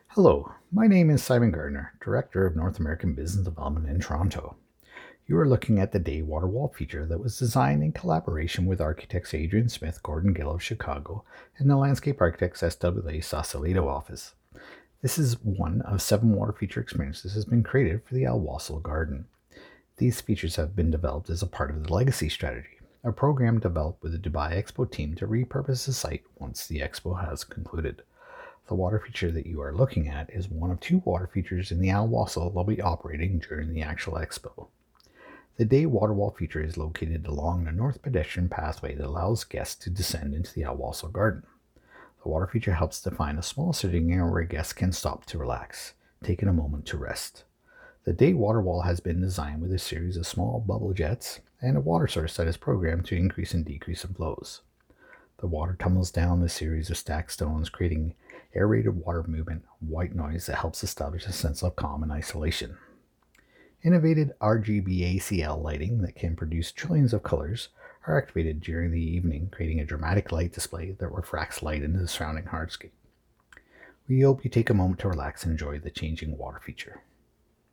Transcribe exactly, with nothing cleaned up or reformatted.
Hello, my name is Simon Gardner, Director of North American Business Development in Toronto. You are looking at the Day Water Wall feature that was designed in collaboration with architects Adrian Smith, Gordon Gill of Chicago, and the landscape architects S W A Sausalito office. This is one of seven water feature experiences that has been created for the Al Wasl Garden. These features have been developed as a part of the Legacy Strategy, a program developed with the Dubai Expo team to repurpose the site once the expo has concluded. The water feature that you are looking at is one of two water features in the Al Wasl that will be operating during the actual expo. The Day Water Wall feature is located along the north pedestrian pathway that allows guests to descend into the Al Wasl Garden. The water feature helps define a small sitting area where guests can stop to relax, taking a moment to rest. The Day Water Wall has been designed with a series of small bubble jets and a water source that is programmed to increase and decrease in flows. The water tumbles down a series of stacked stones, creating aerated water movement, white noise that helps establish a sense of calm and isolation. Innovative R G B A C L lighting that can produce trillions of colors are activated during the evening, creating a dramatic light display that refracts light into the surrounding hardscape. We hope you take a moment to relax and enjoy the changing water feature.